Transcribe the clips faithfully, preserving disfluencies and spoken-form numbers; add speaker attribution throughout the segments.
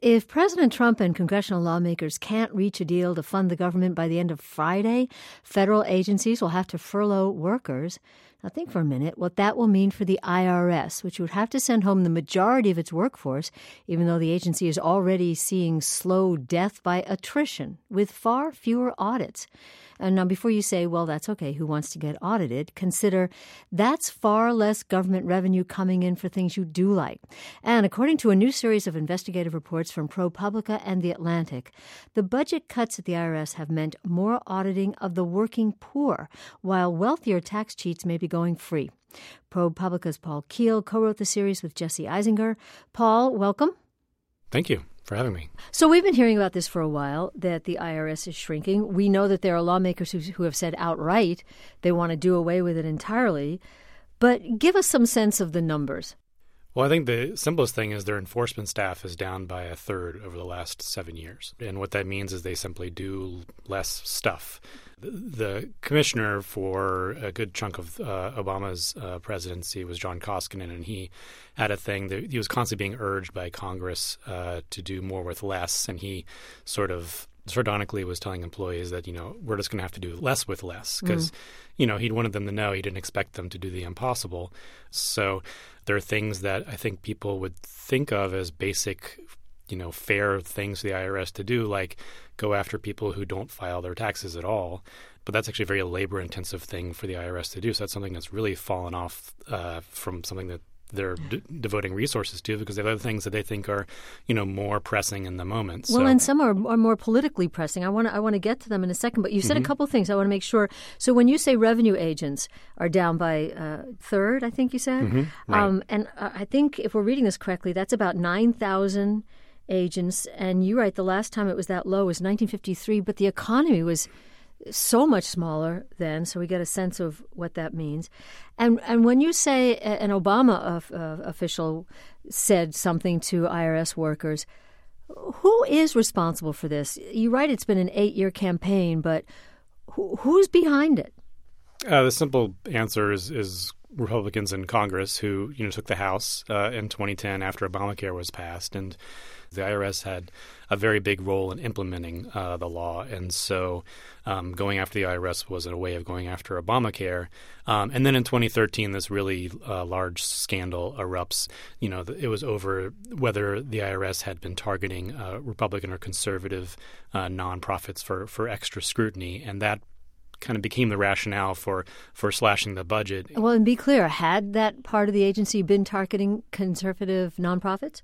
Speaker 1: If President Trump and congressional lawmakers can't reach a deal to fund the government by the end of Friday, federal agencies will have to furlough workers. Now think for a minute what that will mean for the I R S, which would have to send home the majority of its workforce, even though the agency is already seeing slow death by attrition with far fewer audits. And now before you say, well, that's okay, who wants to get audited, consider that's far less government revenue coming in for things you do like. And according to a new series of investigative reports from ProPublica and The Atlantic, the budget cuts at the I R S have meant more auditing of the working poor, while wealthier tax cheats may be going free. ProPublica's Paul Keel co-wrote the series with Jesse Eisinger. Paul, welcome.
Speaker 2: Thank you for having me.
Speaker 1: So we've been hearing about this for a while, that the I R S is shrinking. We know that there are lawmakers who, who have said outright they want to do away with it entirely. But give us some sense of the numbers.
Speaker 2: Well, I think the simplest thing is their enforcement staff is down by a third over the last seven years. And what that means is they simply do less stuff. The, the commissioner for a good chunk of uh, Obama's uh, presidency was John Koskinen, and he had a thing that he was constantly being urged by Congress uh, to do more with less. And he sort of sardonically was telling employees that, you know, we're just going to have to do less with less because, mm. you know, he wanted them to know he didn't expect them to do the impossible. So there are things that I think people would think of as basic, you know, fair things for the I R S to do, like go after people who don't file their taxes at all. But that's actually a very labor-intensive thing for the I R S to do. So that's something that's really fallen off uh, from something that they're d- devoting resources to because they have other things that they think are, you know, more pressing in the moment.
Speaker 1: Well,
Speaker 2: so,
Speaker 1: and some are, are more politically pressing. I want to I want to get to them in a second, but you said
Speaker 2: mm-hmm.
Speaker 1: a couple things I want to make sure. So when you say revenue agents are down by a third, I think you said,
Speaker 2: mm-hmm. right.
Speaker 1: um, and uh, I think if we're reading this correctly, that's about nine thousand agents. And you're right, the last time it was that low was nineteen fifty-three, but the economy was so much smaller then, so we get a sense of what that means. And and when you say an Obama uh, uh, official said something to I R S workers, who is responsible for this? You're right, it's been an eight-year campaign, but who, who's behind it?
Speaker 2: Uh, the simple answer is, is Republicans in Congress who, you know, took the House uh, in twenty ten after Obamacare was passed, and the I R S had a very big role in implementing uh, the law. And so um, going after the I R S was a way of going after Obamacare. Um, and then in twenty thirteen, this really uh, large scandal erupts. You know, it was over whether the I R S had been targeting uh, Republican or conservative uh, nonprofits for, for extra scrutiny. And that kind of became the rationale for, for slashing the budget.
Speaker 1: Well, and be clear, had that part of the agency been targeting conservative nonprofits?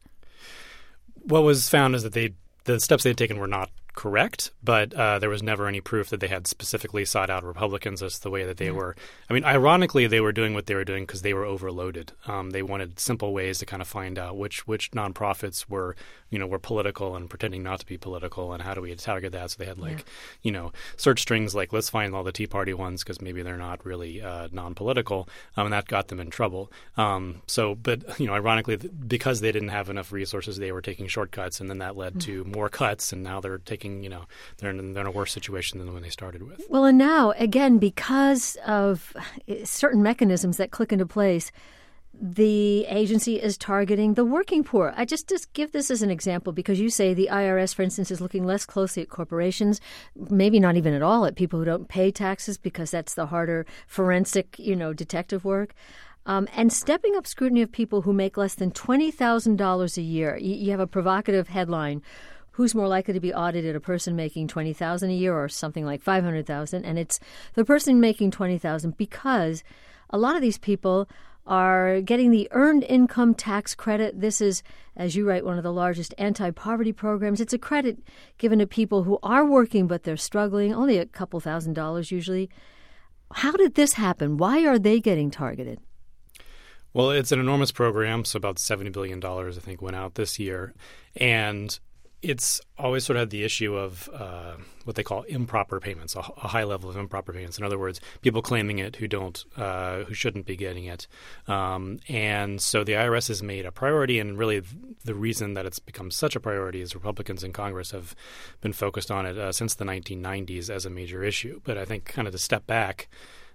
Speaker 2: What was found is that they the steps they'd taken were not correct, but uh, there was never any proof that they had specifically sought out Republicans as the way that they yeah. were. I mean, ironically, they were doing what they were doing because they were overloaded. Um, they wanted simple ways to kind of find out which which nonprofits were, you know, were political and pretending not to be political, and how do we target that? So they had like, yeah. you know, search strings like let's find all the Tea Party ones because maybe they're not really uh, non-political, um, and that got them in trouble. Um, so, but you know, ironically, because they didn't have enough resources, they were taking shortcuts, and then that led mm-hmm. to more cuts, and now they're taking. You know, they're in, they're in a worse situation than when they started with.
Speaker 1: Well, and now, again, because of certain mechanisms that click into place, the agency is targeting the working poor. I just, just give this as an example because you say the I R S, for instance, is looking less closely at corporations, maybe not even at all at people who don't pay taxes because that's the harder forensic, you know, detective work. Um, and stepping up scrutiny of people who make less than twenty thousand dollars a year. You, you have a provocative headline. Who's more likely to be audited, a person making twenty thousand dollars a year or something like five hundred thousand dollars? And it's the person making twenty thousand dollars because a lot of these people are getting the earned income tax credit. This is, as you write, one of the largest anti-poverty programs. It's a credit given to people who are working but they're struggling, only a couple thousand dollars usually. How did this happen? Why are they getting targeted?
Speaker 2: Well, it's an enormous program, so about seventy billion dollars, I think, went out this year. And it's always sort of had the issue of uh, what they call improper payments, a, a high level of improper payments. In other words, people claiming it who don't, uh, who shouldn't be getting it. Um, and so the I R S has made a priority, and really the reason that it's become such a priority is Republicans in Congress have been focused on it uh, since the nineteen nineties as a major issue. But I think kind of to step back,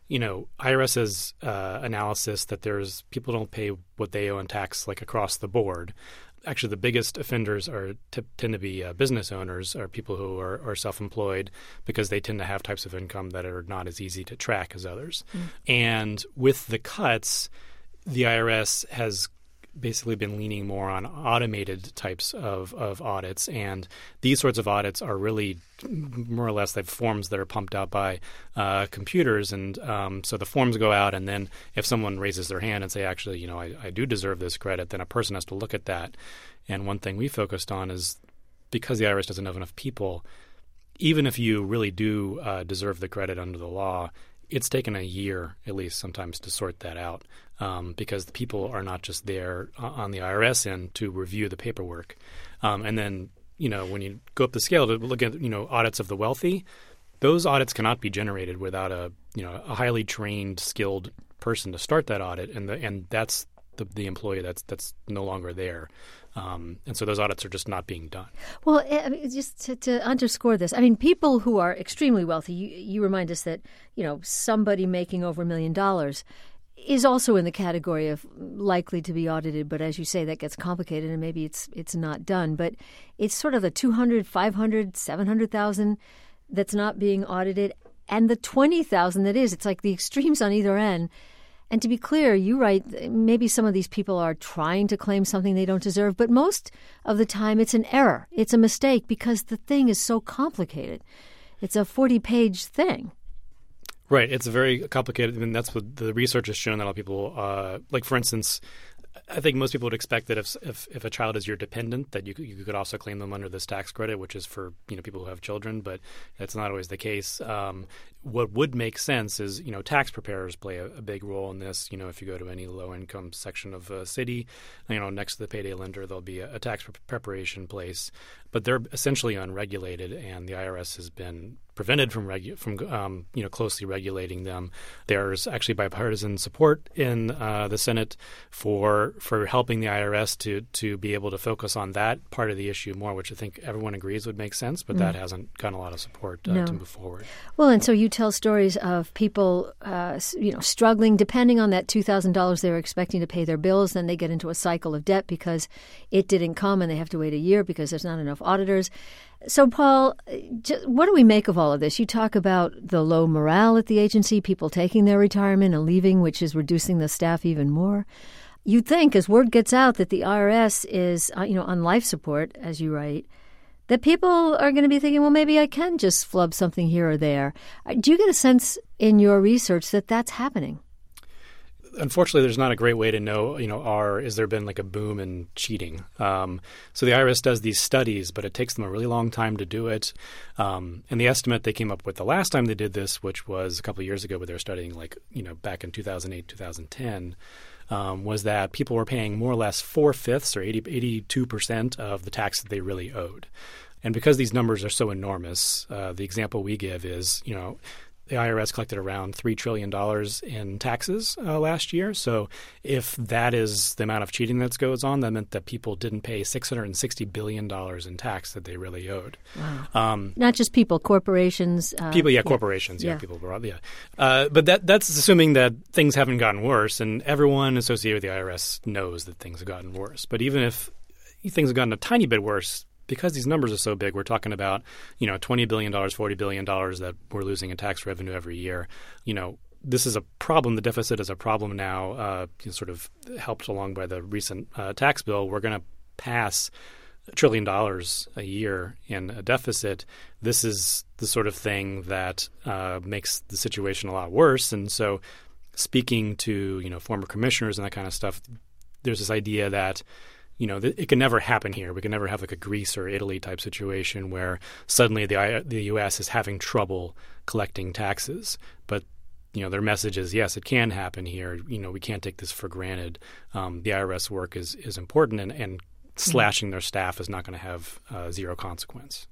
Speaker 2: you know, IRS's uh, analysis that there's people don't pay what they owe in tax like across the board. Actually, the biggest offenders are t- tend to be uh, business owners or people who are, are self-employed because they tend to have types of income that are not as easy to track as others. Mm. And with the cuts, the I R S has basically been leaning more on automated types of, of audits. And these sorts of audits are really more or less like forms that are pumped out by uh, computers. And um, so the forms go out, and then if someone raises their hand and say, actually, you know, I, I do deserve this credit, then a person has to look at that. And one thing we focused on is because the I R S doesn't have enough people, even if you really do uh, deserve the credit under the law, it's taken a year at least sometimes to sort that out um, because the people are not just there on the I R S end to review the paperwork. Um, and then, you know, when you go up the scale to look at, you know, audits of the wealthy, those audits cannot be generated without a, you know, a highly trained, skilled person to start that audit. And the, and that's the, the employee that's that's no longer there. Um, and so those audits are just not being done.
Speaker 1: Well, I mean, just to, to underscore this, I mean, people who are extremely wealthy, you, you remind us that, you know, somebody making over a million dollars is also in the category of likely to be audited. But as you say, that gets complicated and maybe it's it's not done. But it's sort of the two hundred, five hundred, seven hundred thousand that's not being audited and the twenty thousand that is. It's like the extremes on either end. And to be clear, you write, maybe some of these people are trying to claim something they don't deserve, but most of the time it's an error. It's a mistake because the thing is so complicated. It's a forty-page thing.
Speaker 2: Right. It's very complicated. I mean, that's what the research has shown that a lot of people, uh, like, for instance, I think most people would expect that if, if if a child is your dependent, that you you could also claim them under this tax credit, which is for, you know, people who have children, but that's not always the case. Um, what would make sense is, you know, tax preparers play a, a big role in this. You know, if you go to any low-income section of a city, you know, next to the payday lender, there'll be a, a tax pre- preparation place, but they're essentially unregulated, and the I R S has been prevented from regu- from um, you know closely regulating them. There's actually bipartisan support in uh, the Senate for for helping the I R S to to be able to focus on that part of the issue more, which I think everyone agrees would make sense, but mm. that hasn't gotten a lot of support uh, no. to move forward.
Speaker 1: Well, and so you tell stories of people uh, you know struggling, depending on that two thousand dollars they were expecting to pay their bills, then they get into a cycle of debt because it didn't come and they have to wait a year because there's not enough auditors. So, Paul, what do we make of all of this? You talk about the low morale at the agency, people taking their retirement and leaving, which is reducing the staff even more. You'd think, as word gets out that the I R S is, uh, you know, on life support, as you write, that people are going to be thinking, well, maybe I can just flub something here or there. Do you get a sense in your research that that's happening?
Speaker 2: Unfortunately, there's not a great way to know, you know, are, is there been like a boom in cheating? Um, so the I R S does these studies, but it takes them a really long time to do it. Um, and the estimate they came up with the last time they did this, which was a couple of years ago, where they were studying like, you know, back in two thousand eight, two thousand ten, um, was that people were paying more or less four-fifths or eighty, eighty-two percent of the tax that they really owed. And because these numbers are so enormous, uh, the example we give is, you know, the I R S collected around three trillion dollars in taxes uh, last year. So if that is the amount of cheating that goes on, that meant that people didn't pay six hundred sixty billion dollars in tax that they really owed.
Speaker 1: Wow. Um, Not just people, corporations. Uh,
Speaker 2: people, yeah,
Speaker 1: yeah,
Speaker 2: corporations. Yeah,
Speaker 1: yeah.
Speaker 2: people. Yeah. Uh, but that that's assuming that things haven't gotten worse, and everyone associated with the I R S knows that things have gotten worse. But even if things have gotten a tiny bit worse, because these numbers are so big, we're talking about, you know, twenty billion dollars, forty billion dollars that we're losing in tax revenue every year. You know, this is a problem. The deficit is a problem now, uh, sort of helped along by the recent uh, tax bill. We're going to pass a trillion dollars a year in a deficit. This is the sort of thing that uh, makes the situation a lot worse. And so speaking to, you know, former commissioners and that kind of stuff, there's this idea that, you know, th- it can never happen here. We can never have like a Greece or Italy type situation where suddenly the I- the U S is having trouble collecting taxes. But, you know, their message is, yes, it can happen here. You know, we can't take this for granted. Um, the I R S work is, is important, and, and slashing their staff is not going to have uh, zero consequence.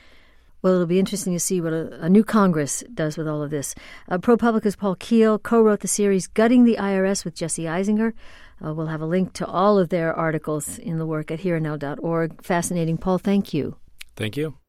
Speaker 1: Well, it'll be interesting to see what a, a new Congress does with all of this. Uh, ProPublica's Paul Keel co-wrote the series Gutting the I R S with Jesse Eisinger. Uh, we'll have a link to all of their articles in the work at here and now dot org. Fascinating. Paul, thank you.
Speaker 2: Thank you.